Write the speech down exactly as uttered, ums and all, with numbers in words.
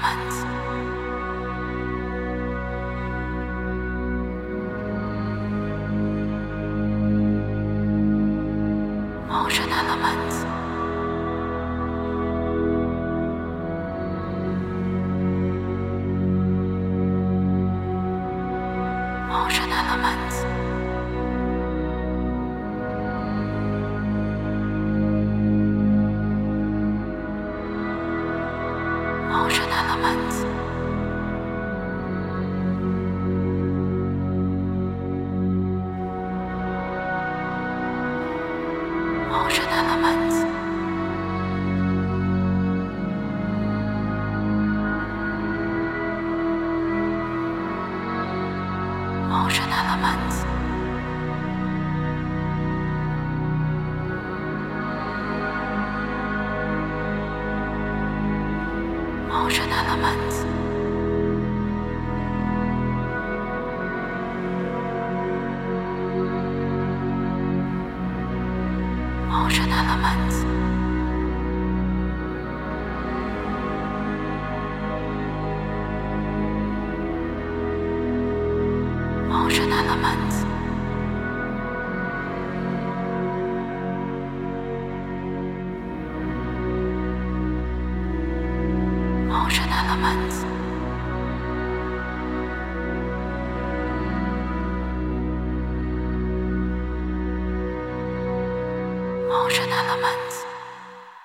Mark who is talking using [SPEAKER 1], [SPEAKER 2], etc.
[SPEAKER 1] elements. Ocean elements. Ocean elements. Ocean elements. Ocean elements. Ocean elements. Ocean elements. Ocean elements. Ocean elements. Ocean elements. Ocean elements.